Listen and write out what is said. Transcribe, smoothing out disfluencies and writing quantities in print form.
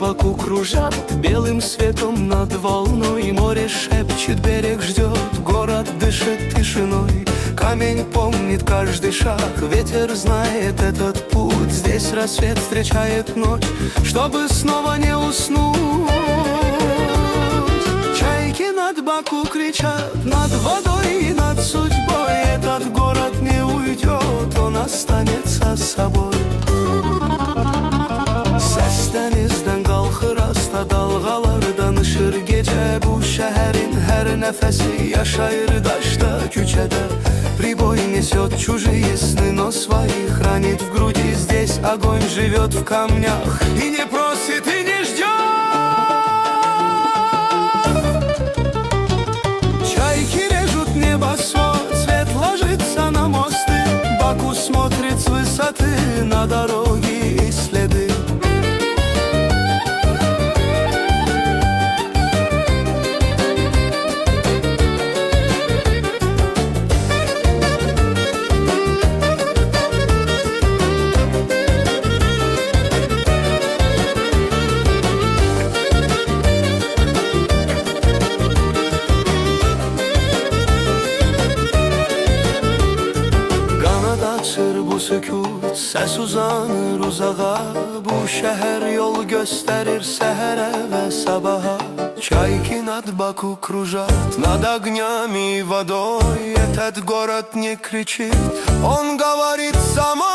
Баку кружат белым светом над волной. Море шепчет, берег ждет, город дышит тишиной. Камень помнит каждый шаг, ветер знает этот путь. Здесь рассвет встречает ночь, чтобы снова не уснуть. Чайки над Баку кричат, над водой и над судьбой. Этот город не уйдет, он останется с собой. Denizden kalkır hasta dalgalar danışır gece. Bu şehrin her nefesi yaşayır daşta küçede. Прибой несет чужие сны, но свои хранит в груди. Здесь огонь живет в камнях и не просит, и не ждет. Чайки режут небосвод, свет ложится на мосты. Баку смотрит с высоты на дороги и следы. Bu sükut, ses uzanır uzağa. Bu şehir yol gösterir sehere ve sabaha. Чайки над Баку кружат, над огнями и водой. Этот город не кричит, он говорит сама.